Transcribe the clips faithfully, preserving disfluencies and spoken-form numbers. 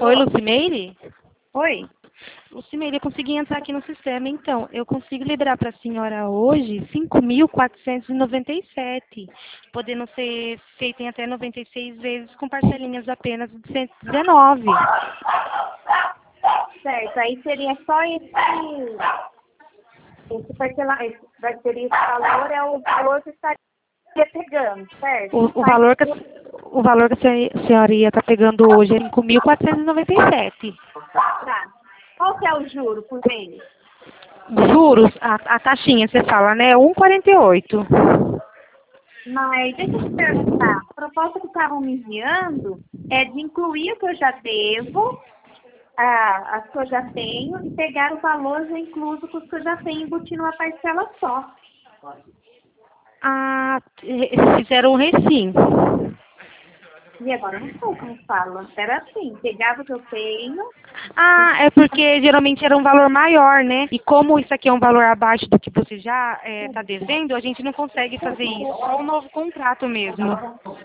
Oi, Lucimeire? Oi? Lucimeire, eu consegui entrar aqui no sistema, então. Eu consigo liberar para a senhora hoje cinco mil quatrocentos e noventa e sete, podendo ser feito em até noventa e seis vezes com parcelinhas apenas de cento e dezenove. Certo, aí seria só esse, esse parcela, esse, vai ser esse valor, é o valor que estaria pegando, certo? O, o, valor que, a- o valor que a se- a senhora ia estar pegando hoje é cinco mil quatrocentos e noventa e sete. Tá. Qual que é o juro por mês? Juros, a, a taxinha, você fala, né? um vírgula quarenta e oito. Mas deixa eu te perguntar, a proposta que estavam me enviando é de incluir o que eu já devo, a, as que eu já tenho, e pegar o valor já incluso com os que eu já tenho e embutir numa parcela só. Ah, eles fizeram um recim. E agora eu não sei como fala. Era assim, pegava o que eu tenho. Ah, é porque geralmente era um valor maior, né? E como isso aqui é um valor abaixo do que você já está devendo, a gente não consegue fazer isso. Só um novo contrato mesmo.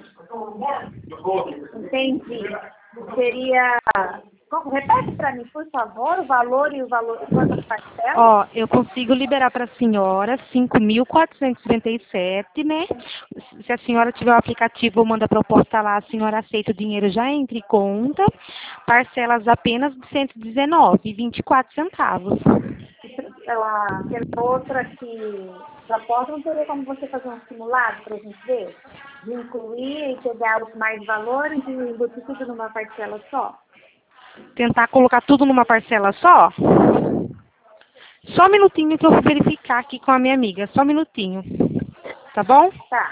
Entendi. Seria. Como- Repete para mim, por favor, o valor e o valor e quantas parcelas? Ó, eu consigo liberar para a senhora cinco mil quatrocentos e trinta e sete, né? Se a senhora tiver o aplicativo, eu mando a proposta lá, a senhora aceita o dinheiro, já entra em conta. Parcelas apenas de cento e dezenove e vinte e quatro centavos. Ela, aquela outra que proposta, não teria como você fazer um simulado para a gente ver? De incluir e pegar os mais valores e embutir tudo numa parcela só? Tentar colocar tudo numa parcela só? Só um minutinho que eu vou verificar aqui com a minha amiga. Só um minutinho. Tá bom? Tá.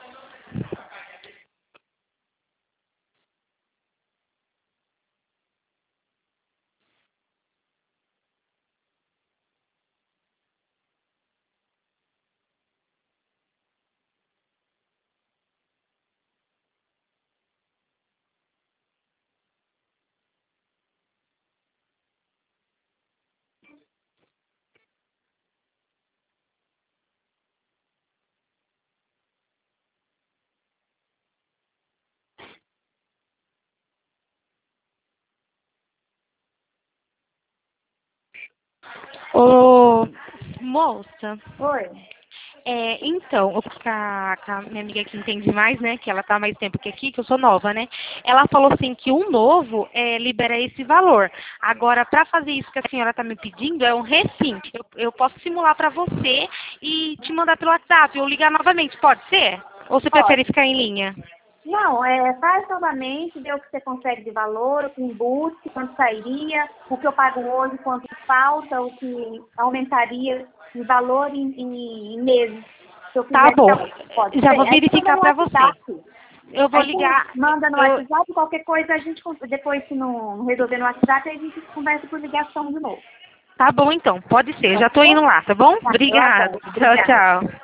Ô, moça, Oi. é, então, eu- com a, com a minha amiga que entende mais, né, que ela tá há mais tempo que aqui, que eu sou nova, né, ela falou assim que um novo é, libera esse valor. Agora, para fazer isso que a senhora tá me pedindo, é um recim. Eu, eu posso simular para você e te mandar pelo WhatsApp ou ligar novamente, pode ser? Ou você prefere Pode. ficar em linha? Não, é, faz novamente, vê o que você consegue de valor, o que embute, quanto sairia, o que eu pago hoje, quanto falta, o que aumentaria de valor em, em, em meses. Se eu Tá quiser bom. ficar, pode Já ser. vou Aí você manda verificar no para você. WhatsApp. Eu vou Aí você ligar. manda no Eu, WhatsApp, qualquer coisa a gente, con- depois se não, não resolver no WhatsApp, a gente conversa por ligação de novo. tá bom então, pode ser. Eu já Pode tô indo ser? lá, tá bom? Tá, eu Obrigada. aguardo. Tchau, Obrigada. tchau.